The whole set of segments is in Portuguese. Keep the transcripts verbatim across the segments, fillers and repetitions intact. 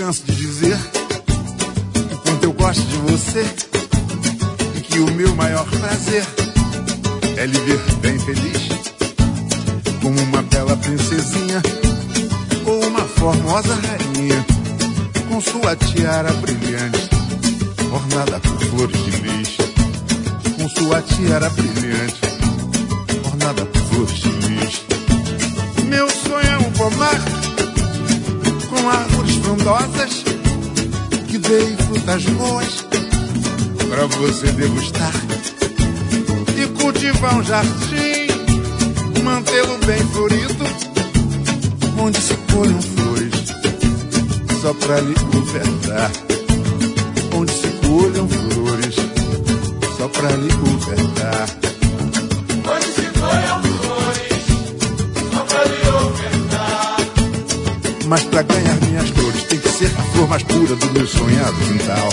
canso de dizer o quanto eu gosto de você e que o meu maior prazer é lhe ver bem feliz, como uma bela princesinha ou uma formosa rainha, com sua tiara brilhante, ornada por flores de lis, com sua tiara brilhante, ornada por flores de lis. Meu sonho é um pomar com árvores frondosas que deem frutas boas pra você degustar e cultivar um jardim, mantê-lo bem florido, onde se colham flores só pra lhe ofertar, onde se colham flores só pra lhe ofertar, onde se colham flores só pra lhe ofertar. Mas pra ganhar minhas flores tem que ser a flor mais pura do meu sonhado quintal.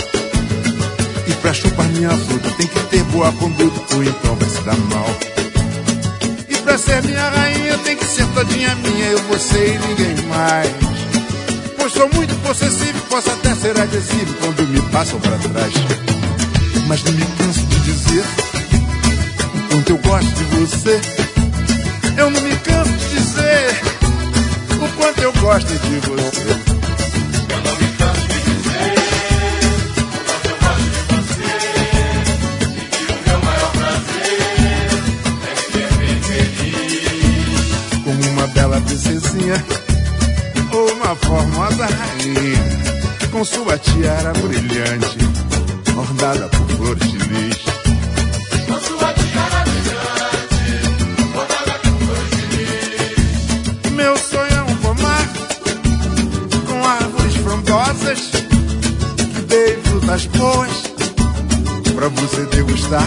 E pra chupar minha fruta tem que ter boa conduta, ou então vai se dar mal. E pra ser minha rainha tem que ser todinha minha, eu, você e ninguém mais. Pois sou muito possessivo, posso até ser agressivo quando me passam pra trás. Mas não me canso de dizer o quanto eu gosto de você. Eu não me canso de dizer o quanto eu gosto de você. Eu não me canso de dizer o quanto eu gosto de você e que o meu maior prazer é me ver bem feliz, como uma bela princesinha ou uma formosa rainha, com sua tiara brilhante, ornada por flores de lis, com sua tiara brilhante, ornada por flores de lis. Meu sonho é um pomar com árvores frondosas que deem frutas boas pra você degustar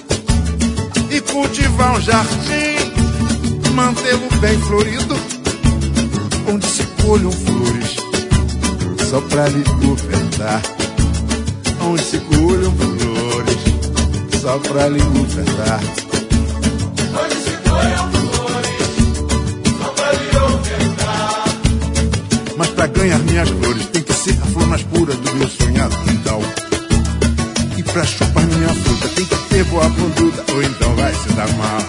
e cultivar um jardim, mantê-lo bem florido, onde se colham flores só pra lhe ofertar, onde se colham flores só pra lhe ofertar, onde se colham flores só pra lhe ofertar. Mas pra ganhar minhas flores tem que ser a flor mais pura do meu sonhado quintal. E pra chupar minha fruta tem que ter boa conduta, ou então vai se dar mal.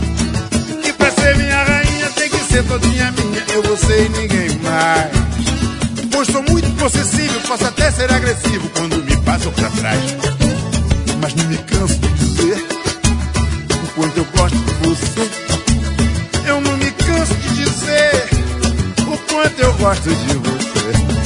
E pra ser minha rainha tem que ser todinha minha, eu, você e ninguém mais. Pois sou muito possessivo, posso até ser agressivo quando me passam pra trás. Mas não me canso de dizer o quanto eu gosto de você. Eu não me canso de dizer o quanto eu gosto de você.